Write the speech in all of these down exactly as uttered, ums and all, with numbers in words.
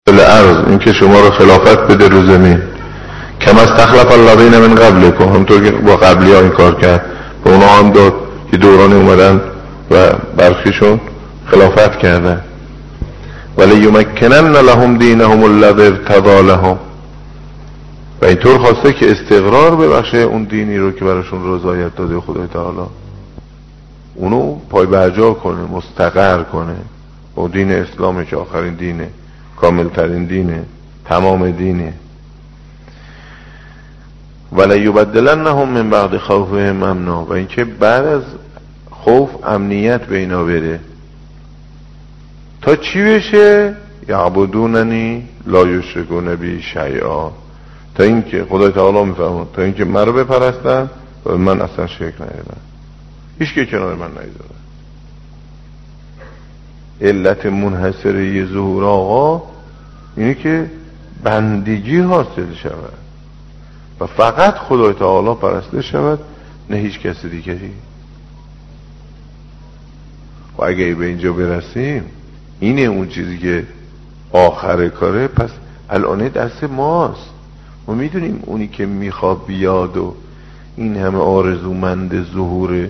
الارض، این که شما رو خلافت بده رو زمین. کما استخلف الذین من قبلکم، همونطور که با قبلی ها این کار کرد به اونا هم داد که دوران اومدن و برخیشون خلافت کردن. ولی یمکنن لهم دینهم الذی ارتضی لهم، و اینطور خواسته که استقرار ببخشه اون دینی رو که براشون رضایت داده خدای تعالی، اونو پای برجا کنه، مستقر کنه. و دین اسلام که آخرین دینه، کاملترین دینه، تمام دینه. ولی یبدلنهم من بعد خوفهم امنا، و اینکه بعد از خوف امنیت به اینا بده. تا چی بشه؟ یعبدوننی لا یشرکون بی شیئا، تا اینکه خدای تعالی میفهمه تا اینکه من رو بپرستن و من اصلا شرک نکردم، هیچ که کنار من نیذاره. علت منحصره ظهور آقا اینه که بندگی حاصل شود و فقط خدای تعالی پرسته شود، نه هیچ کس دیگری. و اگه به اینجا برسیم اینه اون چیزی که آخر کاره. پس الان دست ماست، ما میدونیم اونی که میخواد بیاد و این همه آرزومند ظهور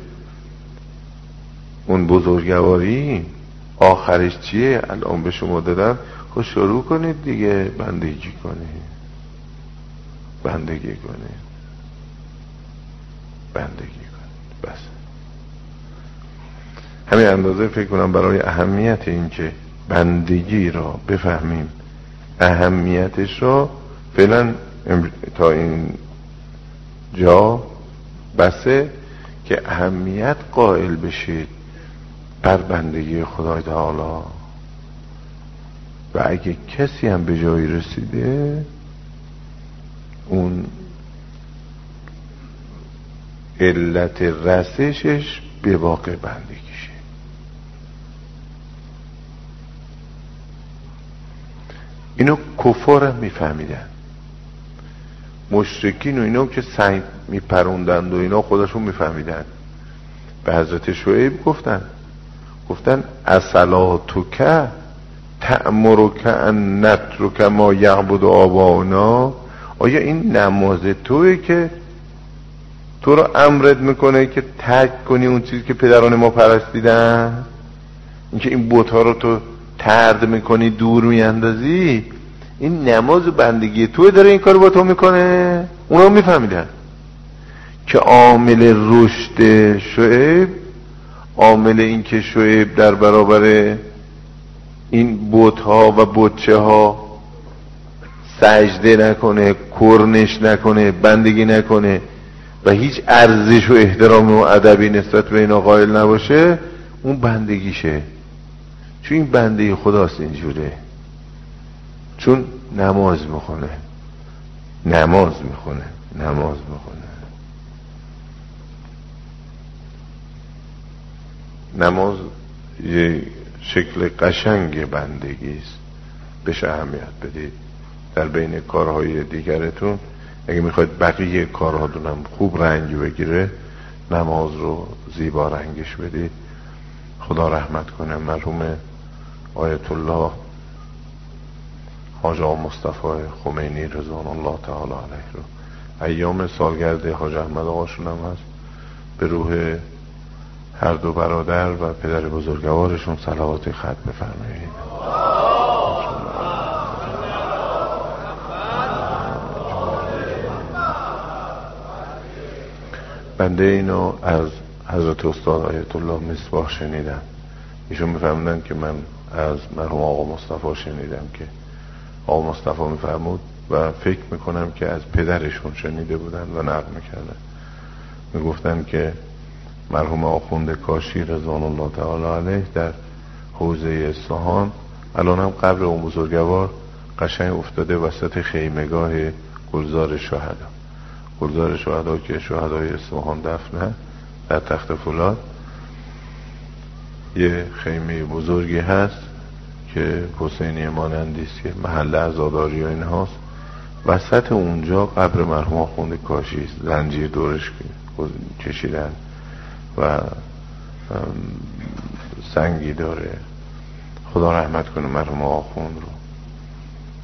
اون بزرگواری آخرش چیه الان به شما دادم. خب شروع کنید دیگه، بندگی کنید، بندگی کنید، بندگی کنید. بس همین اندازه فکر کنم برای اهمیت این که بندگی را بفهمیم، اهمیتش را فعلا تا این جا بسه که اهمیت قائل بشید بر بندگی خدای تعالی. و اگه کسی هم به جایی رسیده اون علت رسشش به واقع بندگیشه. اینو کفار هم میفهمیدن، مشرکین و اینا که سنگ میپروندند و اینا خودشون میفهمیدن. به حضرت شعیب گفتن گفتن اصلاتک تأمرک ان نترک ما یعبد آباؤنا، آیا این نماز توئه که تو رو امرت میکنه که ترک کنی اون چیزی که پدران ما پرستیدن؟ اینکه این بت‌ها رو تو طرد میکنی، دور میاندازی، این نماز و بندگی توئه داره این کارو با تو میکنه؟ اونا میفهمیدن که عامل رشد شعیب، عامل این که شعیب در برابر این بت‌ها و بتچه ها سجده نکنه، کرنش نکنه، بندگی نکنه و هیچ ارزش و احترام و ادبی نسبت به اینا قائل نباشه، اون بندگیشه. چون این بنده خداست اینجوره، چون نماز میخونه نماز میخونه نماز میخونه نماز یه شکل قشنگ بندگی است. بهش اهمیت بدید در بین کارهای دیگرتون. اگه میخواید بقیه کارهاتون هم خوب رنگ بگیره، نماز رو زیبا رنگش بدید. خدا رحمت کنه مرحوم آیت الله حاج آقا مصطفی خمینی رضوان الله تعالی علیه رو ایام سالگرد حاج احمد آقاشون هم هست. به روح هر دو برادر و پدر بزرگوارشون صلوات ختم بفرمایید. بنده اینو از حضرت استاد آیت الله مصباح شنیدم. ایشون میفرمودن که من از مرحوم آقا مصطفی شنیدم که آقا مصطفی میفرمود و فکر میکنم که از پدرشون شنیده بودن و نقل میکردن. میگفتن که مرحوم آخوند کاشی رضوان الله تعالی علیه در حوزه اصفهان الان هم قبر اون بزرگوار قشنگ افتاده وسط خیمگاه گلزار شهدا. گلزار شهدا که شهدای اصفهان دفنه در تخت فولاد، یه خیمه بزرگی هست که حسینی مانندی است که محل عزاداری و این هاست. وسط اونجا قبر مرحوم آخوند کاشی است، زنجیر دورش کشیدن و سنگی داره. خدا رحمت کنه مرحوم آخوند رو.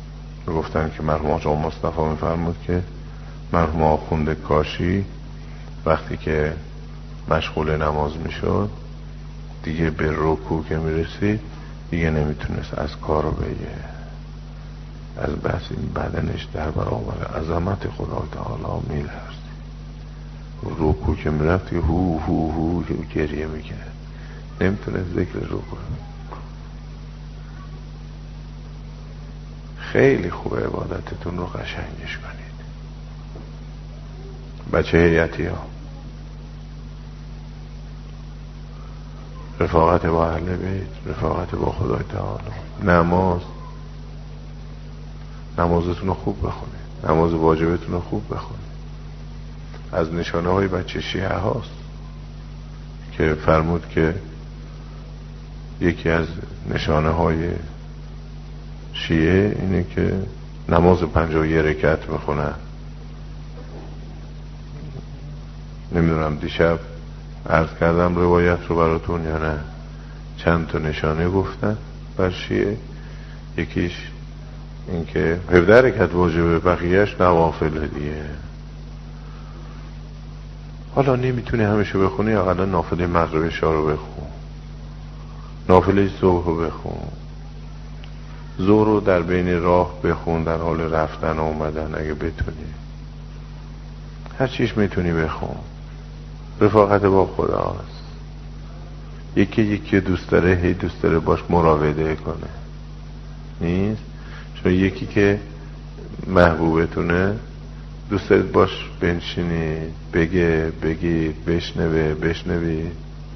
گفتن که مرحوم آقا مصطفی میفرمود که مرحوم آخوند کاشی وقتی که مشغول نماز میشد دیگه به رکوع که میرسید دیگه نمیتونست از کارو بگه، از بس این بدنش در برابر عظمت خدا تعالی میلرزید. رکوع که میرفت هو هو هو گریه میکرد، نمیتونست ذکر رکوع. خیلی خوب عبادتتون رو قشنگش کنید. بچه هیئتی ها رفاقت با اهل بیت، رفاقت با خدای تعالی، نماز نمازتون رو خوب بخونید، نماز واجبتون رو خوب بخونید. از نشانه های بچه شیعه هاست که فرمود که یکی از نشانه های شیعه اینه که نماز پنجاه و یک رکعت میخونن. نمیدونم دیشب عرض کردم روایت رو براتون یا نه، چند تا نشانه گفتن بر شیعه. یکیش این که هفده رکعت واجبه، بقیهش نوافل دیگه. حالا نمیتونی همیشه بخونی، اقلا نافله مغرب عشا رو بخون، نافله صبح رو بخون، ظهر رو در بین راه بخون، در حال رفتن و اومدن اگه بتونی، هر چیش میتونی بخون. رفاقت با خدا هست. یکی یکی دوست داره هی دوست داره باش مراوده کنه نیست، چون یکی که محبوبتونه دوست دارید باش بنشینی بگه بگی بشنوه بشنوی،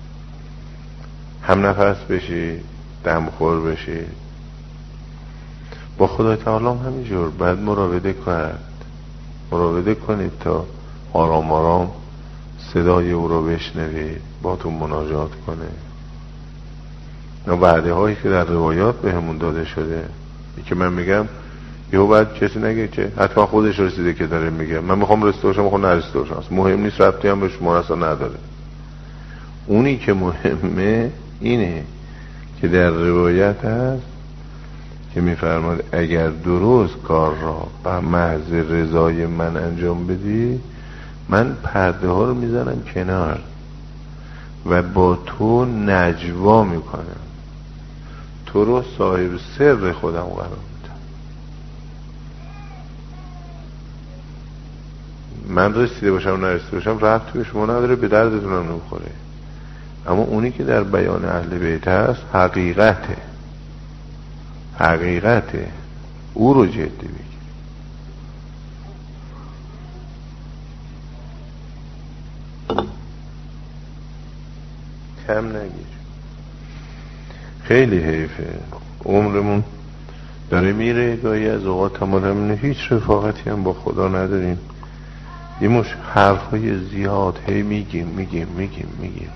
هم نفس بشی، دمخور بشی. با خدای تعالی هم همینجور باید مراوده کرد، مراوده کنید تا آرام آرام صدای او رو بشنوید، با تو مناجات کنه. نه وعده هایی که در روایات به همون داده شده، ای که من میگم یهو باید کسی نگه که حتما خودش رسیده که داره میگه من میخوام رسیده باشم، میخوام نرسیده باشم، مهم نیست، ربطی هم به شما اصلا نداره. اونی که مهمه اینه که در روایت هست که میفرماد اگر درست کار را به محض رضای من انجام بدی، من پرده ها رو میزنم کنار و با تو نجوا میکنم، تو رو صاحب سر خودم قرار میدم. من رسیده باشم و نرسیده باشم ربطی به شما نداره، به دردتون هم نمیخوره. اما اونی که در بیان اهل بیت هست حقیقته، حقیقته، او رو جدی بگیر. کم نگیر. خیلی حیفه عمرمون داره میره، گاهی از اوقات هم هیچ رفاقتی هم با خدا نداریم، یه مش حرفای زیاد هی میگیم میگیم میگیم میگیم.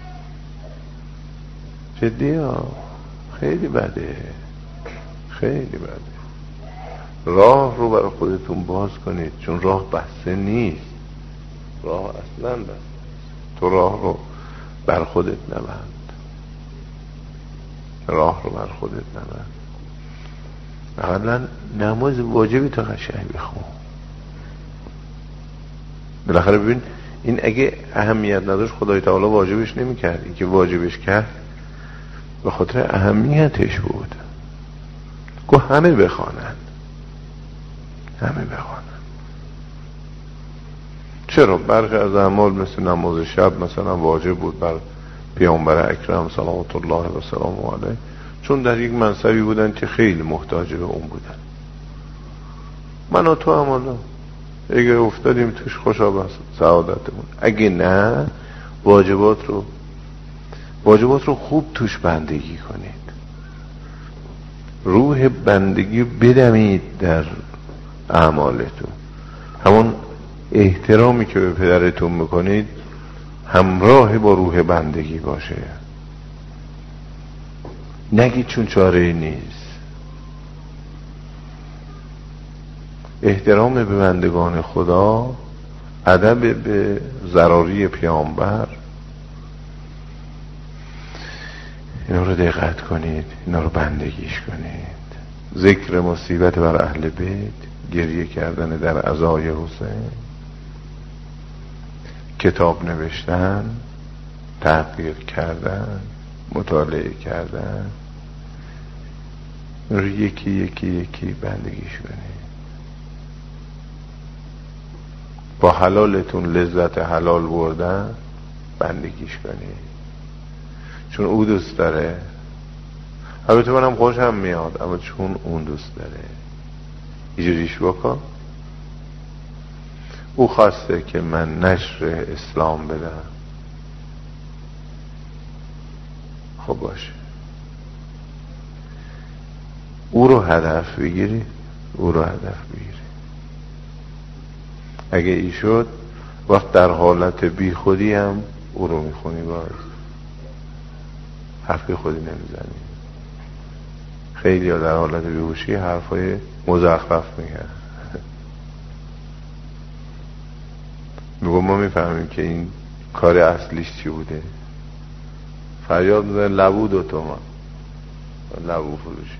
جدی ها، خیلی بده، خیلی بده. راه رو برای خودتون باز کنید، چون راه بسته نیست، راه اصلا بسته. تو راه رو بر خودت نبند، راه رو بر خودت نبند. اقلا نماز واجبی تا قشنگ بخون. بالاخره ببین این اگه اهمیت نداشت خدای تعالی واجبش نمی کرد، این که واجبش کرد به خاطر اهمیتش بود. گو همه بخوانند، همه بخوانند. چرا؟ برخی از اعمال مثل نماز شب مثلا واجب بود بر پیامبر اکرم صلوات الله و سلام علیه، چون در یک منصبی بودن که خیلی محتاج به اون بودن. من و تو هم اگه افتادیم توش خوشا بس سعادتمون، اگه نه واجبات رو واجبات رو خوب توش بندگی کنید، روح بندگی بدمید در اعمالتون. همون احترامی که به پدرتون میکنید همراه با روح بندگی باشه، نگید چون چاره نیست. احترام به بندگان خدا، ادب به ضراری پیامبر، اینا رو دقت کنید، اینا رو بندگیش کنید. ذکر مصیبت بر اهل بیت، گریه کردن در عزای حسین، کتاب نوشتن، تحقیق کردن، مطالعه کردن، رو یکی یکی یکی بندگیش کنید. با حلالتون لذت حلال بردن بندگیش کنید، چون او دوست داره. البته منم خوشم میاد، اما چون اون دوست داره اینجوریش بکن. او خواسته که من نشر اسلام بدم، خب باشه، او رو هدف بگیری، او رو هدف بگیری. اگه ای شد وقت در حالت بی خودی هم او رو میخونی، باز حرف بی خودی نمیزنی. خیلی ها در حالت بیهوشی حرفای مزخرف میگن. میگم ما میفهمیم که این کار اصلیش چی بوده. فریاد میزنه لبو دو تومن، لبو فروشی.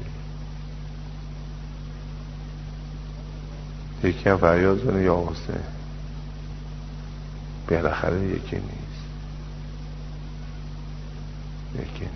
یکی هم فریاد زنه یا حسین، بالاخره یکی نیست، یکی نیست.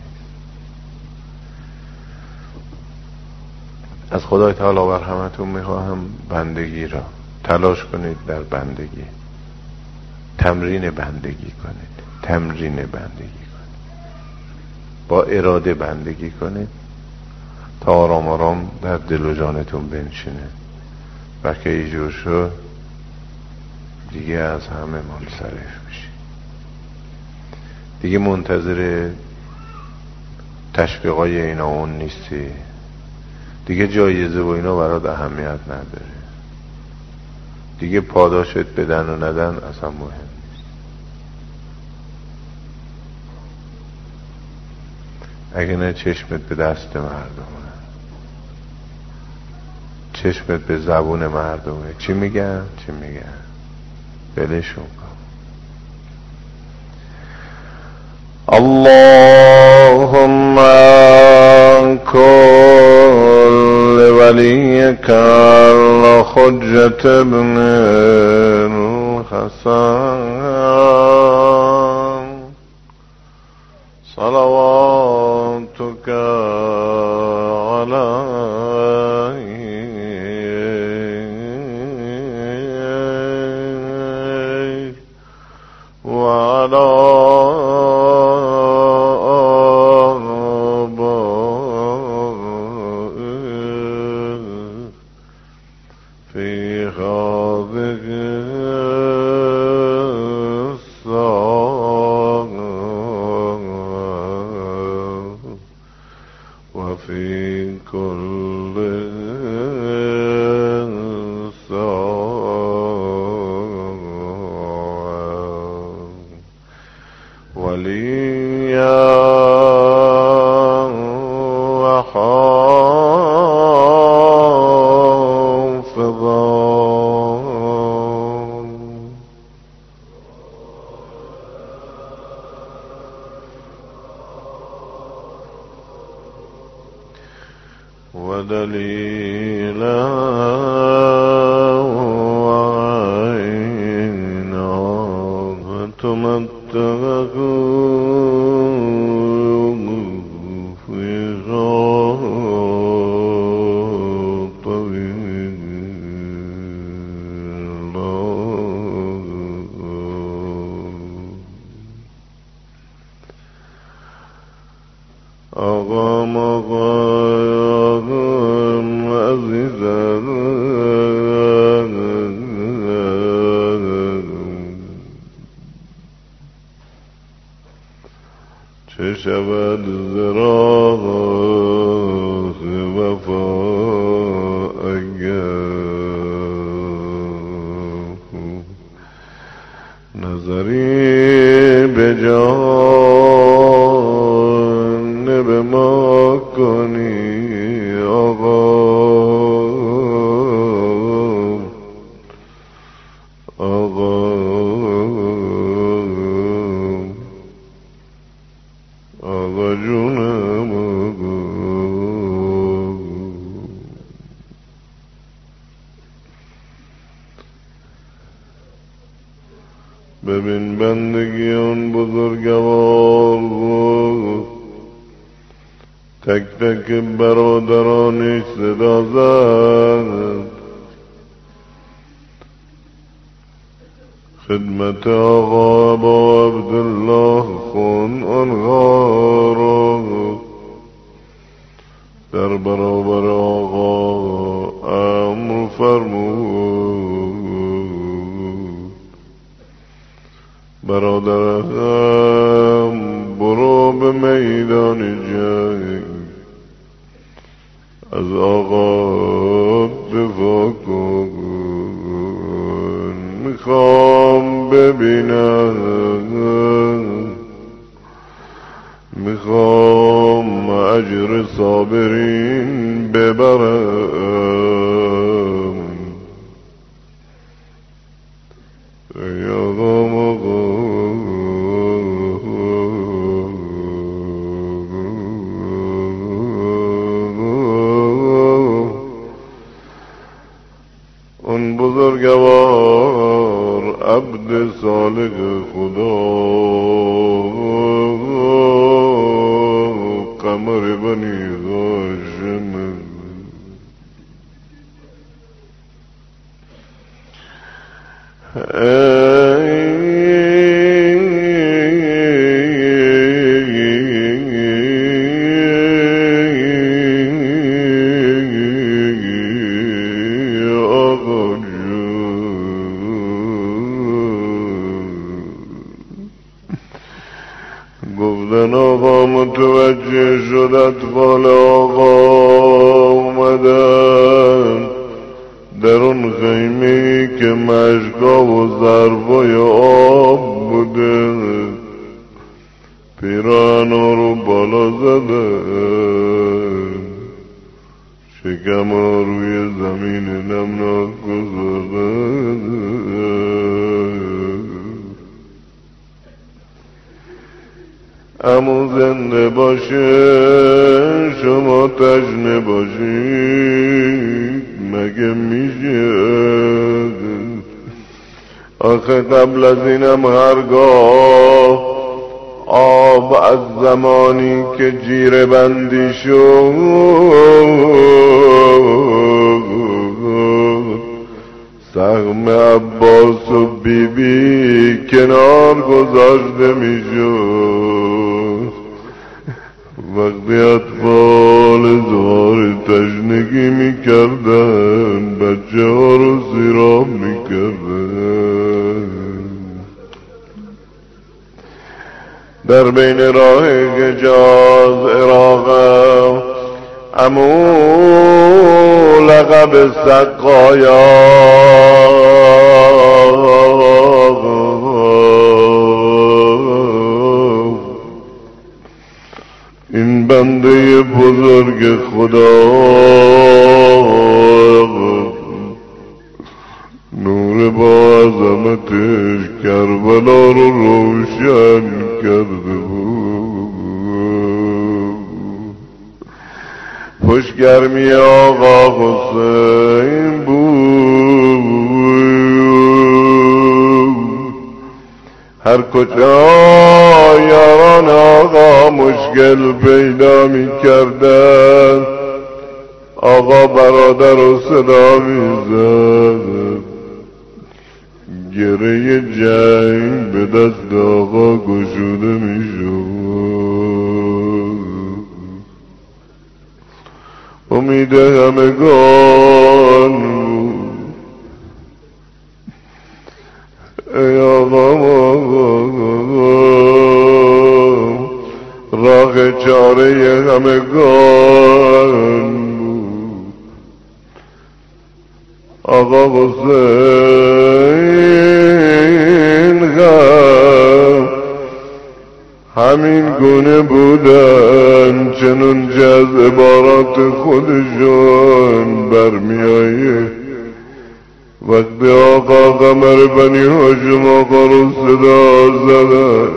از خدای تعالی بر همتون میخواهم بندگی را تلاش کنید، در بندگی تمرین بندگی کنید، تمرین بندگی کنید، با اراده بندگی کنید تا آرام آرام در دل و جانتون بنشینه. و که ایجور شد دیگه از همه منصرف میشی، دیگه منتظر تشویقای اینا اون نیستی، دیگه جایزه و اینا برات اهمیت نداره، دیگه پاداشت بدن و ندن اصلا مهم نیست. اگه نه چشمت به دست مردمه، چشمت به زبون مردمه، چی میگن چی میگن بلشون کن. اللهم كل وليك الحجة ابن الحسن صلواتك عليه وعلى وفي كل ساعة وليا وحافظا ودليلا وعينا وتمتعه فيها طويلا أغام غايا عزيزا چه شود زراغ وفا اگر نظری به جانب ما کنی آقا آقا آقا جونم ببین بندگی اون بزرگوار تک تک برادرانش صدا زد خدمت آقا ابا عبدالله خون آنها را در برابر آقا امر فرمود برادرم برو به میدان جنگ از آقا دفاع کن میخوام ببینم میخوام اجر صابرین ببرم ای آقا مقام اون بزرگوار عبد صالح خدا قمر بنی هاشم گفتن آقا متوجه شد اطفال آقا اومدن در اون خیمه‌ای که مشکا و ظرفای آب بوده پیراهنا رو بالا زدن شکم‌ها روی زمین نمناک گذاشتن امو زنده باشه شما تشنه باشید مگه میشه آخه قبل از اینم هرگاه آب از زمانی که جیره بندی شد سهم عباس و بی بی کنار گذاشته میشد وقتی اطفال زار تشنگی میکردن بچه ها رو سیراب میکردن در بین راه حجاز عراق امو لقب سقایا این بنده بزرگ خدا نور با عظمتش کربلا رو روشن کرده بود خوشگرمی آقا حسین بود هر کجا یاران آقا مشکل پیدا می کردن آقا برادر رو صدا می زد گره جنگ به دست آقا گشوده می شد امید همگان ای آقا راه چاره همگان آقا حسین غم همین گونه بودن چنون که از عبارات خودشون برمیایه وقتی آقا قمر بنی هاشم آقا رو صدا زدن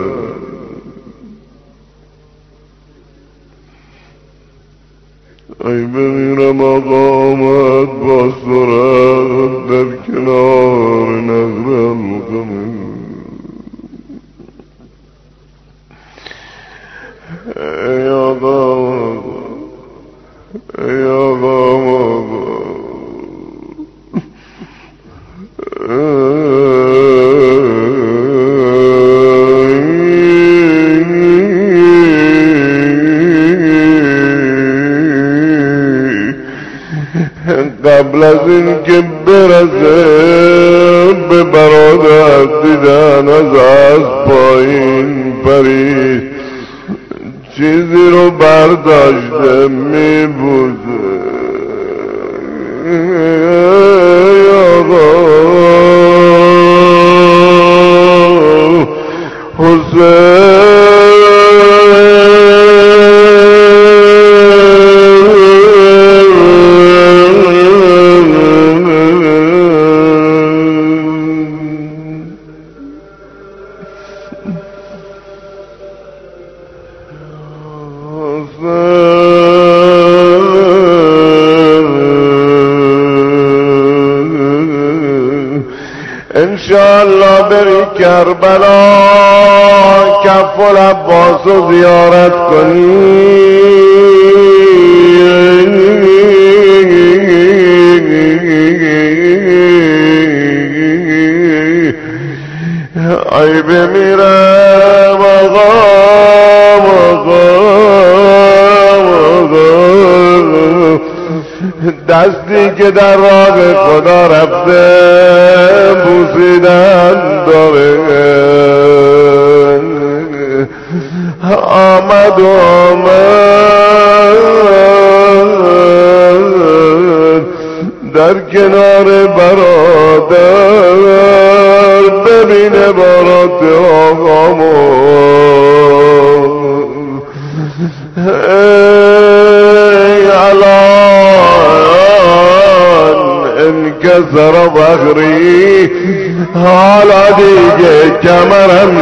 ای بمیرم آقا آمد با سرعت در کنار نهر القمر از این که برسه به برادر دیدن از از پایین پرید چیزی رو برداشته می بوده انشاءالله بری کربلا کف العباس رو زیارت کنی ای بمیرم آقا آقا دستی که در راه خدا رفته بوسیدن داره آمد و آمد در کنار برادر ببینه بارات آقامو ای الان انکسر بخری حالا دیگه کمرم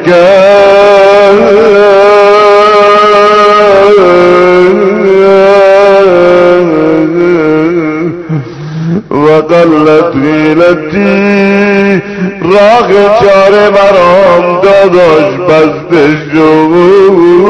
و قلت حیلتی راه چاره برام داداش بسته شد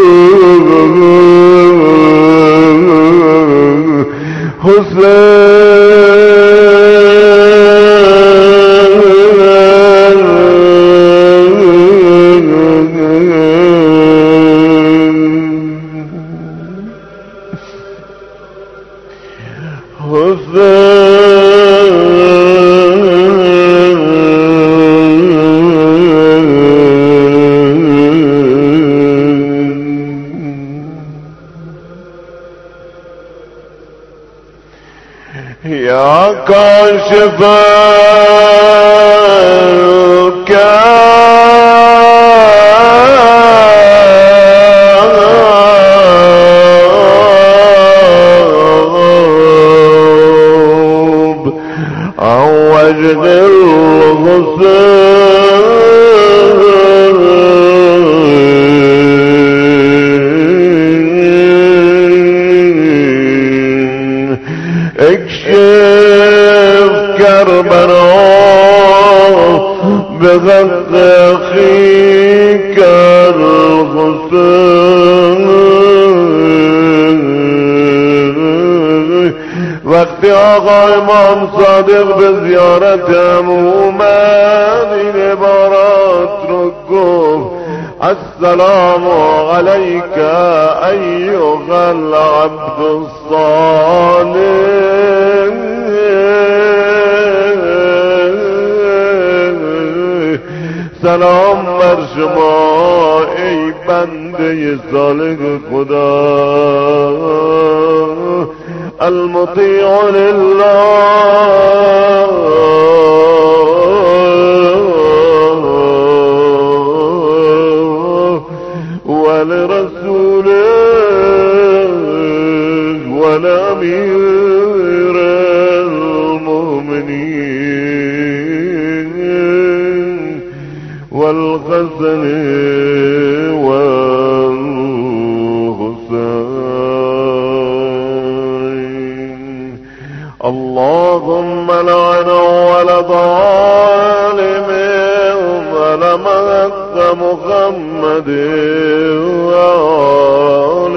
یا کاشف الكرب عن وجه الحسين اكشف كربنا بغض اخيك الحسين وقتی آقا امام صادق به زیارتم اومد این عبارات رو گفت السلام علیک ایها العبد الصالح سلام بر شما ای بنده صالح خدا المطیع لله ولرسوله ولأمير المؤمنين والحسن والحسين اللهم لعن ولد ظالم ولمت محمد وآل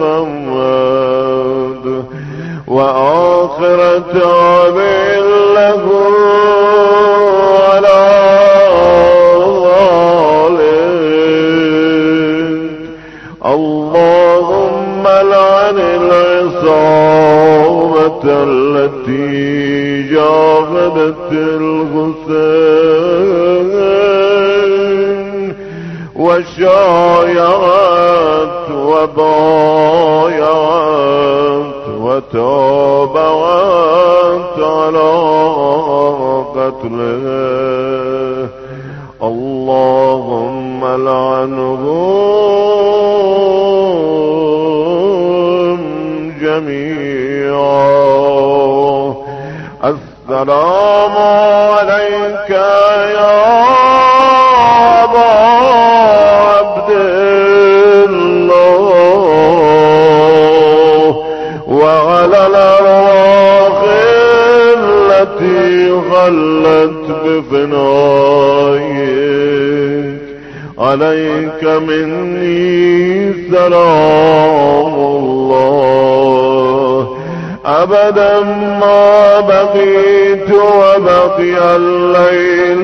محمد وآخر تابع له على ذلك اللهم لعن العصابة التي جاهدت الحسين وشايعت وبايعت وتابعت على قتله. اللهم لعنهم جميعا. السلام عليك يا أبا عبد الله وعلى الأرواح التي غلت بفنائك. عليك مني سلام الله أبدا ما بقيت وبقي الليل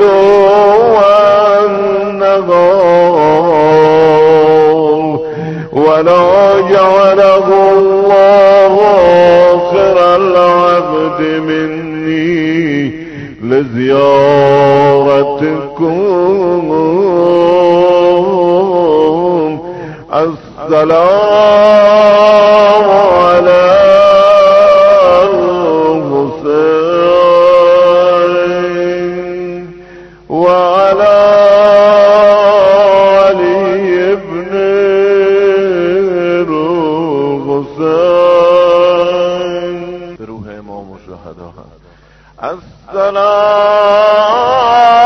والنهار، ولا جعله الله آخر العبد مني لزيارتكم. السلام على الحسين وعلى علي بن الحسين بروح امام الشهداء. السلام